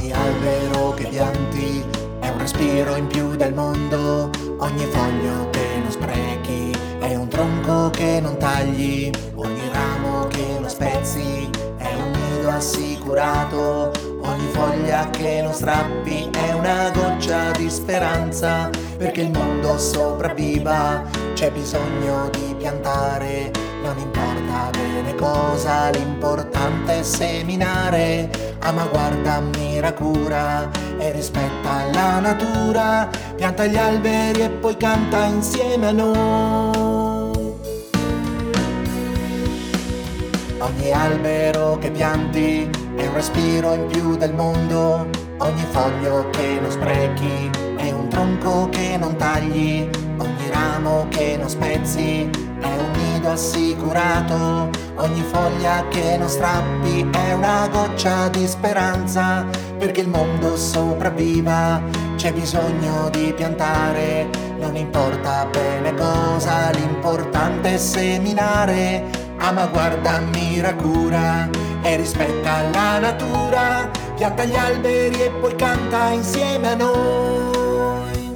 Ogni albero che pianti è un respiro in più del mondo. Ogni foglio che non sprechi è un tronco che non tagli. Ogni ramo che non spezzi è un nido assicurato. Ogni foglia che non strappi è una goccia di speranza. Perché il mondo sopravviva c'è bisogno di piantare. Non importa bene cosa, l'importante è seminare. Ama, guarda, ammira, cura e rispetta la natura. Pianta gli alberi e poi canta insieme a noi. Ogni albero che pianti è un respiro in più del mondo. Ogni foglio che non sprechi è un tronco che non tagli. Ogni ramo che non spezzi è un nido assicurato. Ogni foglia che non strappi è una goccia di speranza. Perché il mondo sopravviva c'è bisogno di piantare. Non importa bene cosa, l'importante è seminare. Ama, guarda, ammira, cura e rispetta la natura. Pianta gli alberi e poi canta insieme a noi.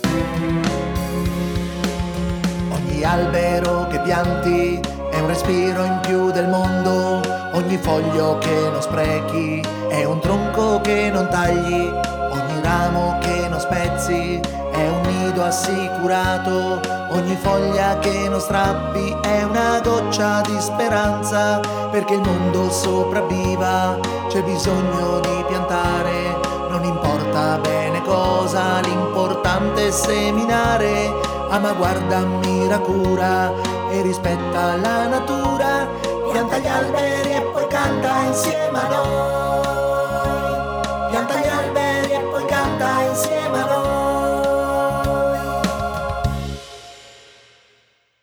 Ogni albero che pianti è un respiro in più del mondo. Ogni foglio che non sprechi è un tronco che non tagli. Ogni ramo che non spezzi è un nido assicurato. Ogni foglia che non strappi è una goccia di speranza. Perché il mondo sopravviva c'è bisogno di piantare. Non importa bene cosa, l'importante è seminare. Ama, guarda, ammira, cura e rispetta la natura. Pianta gli alberi e poi canta insieme a noi.